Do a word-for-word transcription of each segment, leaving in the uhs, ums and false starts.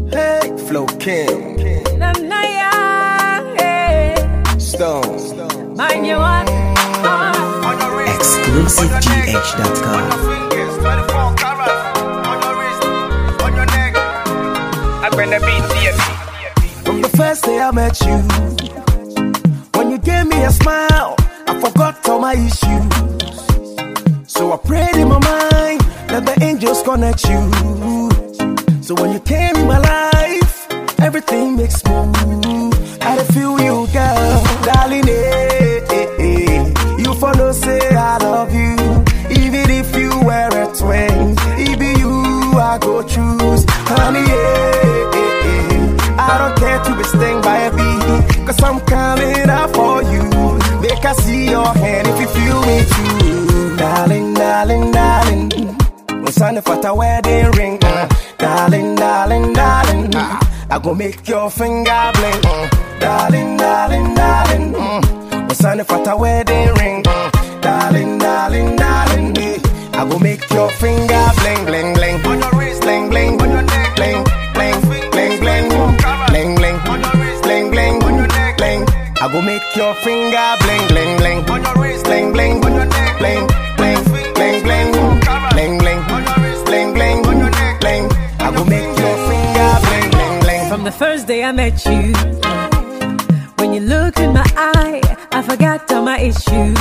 Hey, Flo Kim. Nanaya, hey. Stone. Mind you one. exclusive G H dot com. From the first day I met you, when you gave me a smile, I forgot all my issues. So I prayed in my mind that the angels connect you. So when you came in my life, everything makes smooth. I feel you, girl, darling. Eh, eh, eh. You follow, say I love you, even if you were a twin. It be you I go choose, honey. Eh, eh, eh. I don't care to be stung by a bee, cause I'm coming out for you. Make I see your hand if you feel me too. Darling, darling, darling, we're signing for the wedding ring. uh. Darling, darling, darling, uh. I go make your finger blink. uh. Darling, darling, darling, mm. we're signing for the wedding ring. uh. Darling, darling, darling, eh. I go make your finger bling, bling, bling. On your wrist, bling, bling. On your neck, bling, bling, bling, bling, bling, bling. On your wrist, bling, bling. On your neck, bling. I go make your finger bling, bling, bling. On your wrist, bling, bling. On your neck, bling, bling, bling, bling, bling, bling. On your wrist, bling, bling. On your neck, bling. I go make your finger bling, bling, bling. From the first day I met you, when you looked in my eye, I forgot all my issues.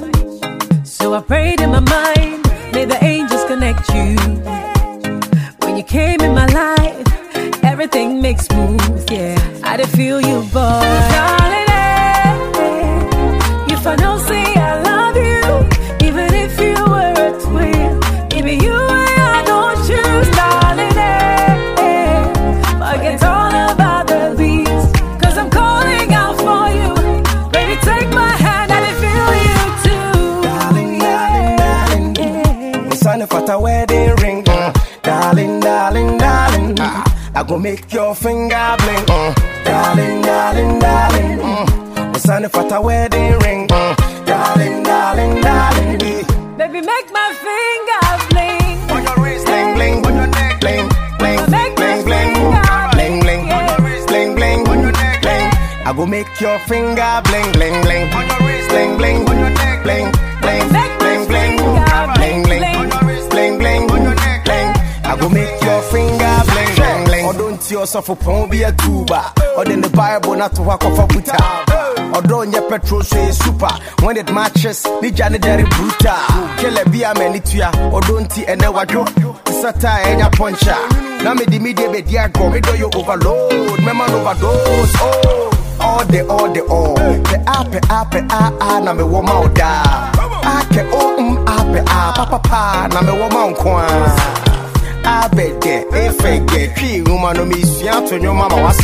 So I prayed in my mind, may the angels connect you. When you came in my life, everything makes smooth, yeah. I did feel you, boy. Darling, eh, eh. If I don't say I love you, even if you were a twin, maybe you and I don't choose, darling, eh, eh. Forget all about the beats, cause I'm calling out for you. Baby, take my hand, I did feel you too. Darling, darling, darling, yeah. We're signing for the wedding ring. uh. Darling, darling, darling, uh. I go make your finger blink. uh. Darling, darling, darling, mm. we're signing for the wedding ring. uh. Darling, darling, darling, eh. Baby, make my finger bling. On your wrist, bling, bling. On your neck, bling, bling, Make my bling, bling, finger bling, bling. yeah. On your wrist, bling, bling. On your neck, bling. I go make your finger bling, bling, bling. On your wrist, bling, bling. On your neck, bling, bling, Make my bling, bling, finger bling, bling. bling. On your wrist, bling, bling. On your neck, bling. I go make your finger bling, bling, bling. Or don't you suffer from be a tuba, or then the Bible not to walk off a buta. Or don't your petrol say super. When it matches, the janitor bruta. Kill a beer manitia, or don't tea and never go. Sata and your puncher. Now me the media be dear go, me do you overload, me man overdose. Oh, all the, all the, all. The ape, ape, ah, ah, na me woman out da. Ake, oh, um, ape, ah, papa, pa, na me woman kwan. I bet that if I get three woman on me, see out to your mama was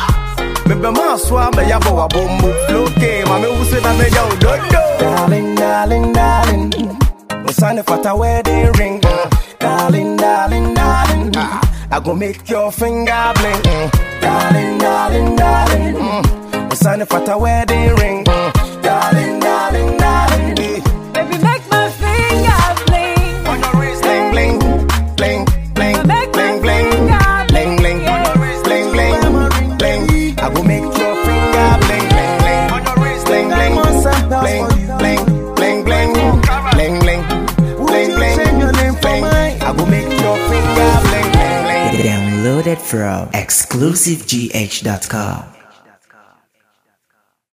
a baby, my swam, the yabo, a bomb, flow game. I'm a say, I'm a yo, don't know. Darling, darling, darling, we're signing for the wedding ring. uh. Darling, darling, darling, uh. I go make your finger blink. uh. Darling, darling, darling, mm. we're signing for the wedding ring. uh. Darling, darling, darling, eh. Baby, make my finger bling. On your wrist, bling, bling, bling. Make my Bling, bling, finger bling, bling, yeah. bling, bling, bling. I go make your finger bling, bling, bling. On your wrist, bling, bling, bling, bling, bling, bling, bling, bling, bling, bling, bling. I go make your finger bling, bling, bling. Downloaded from exclusive G H dot com.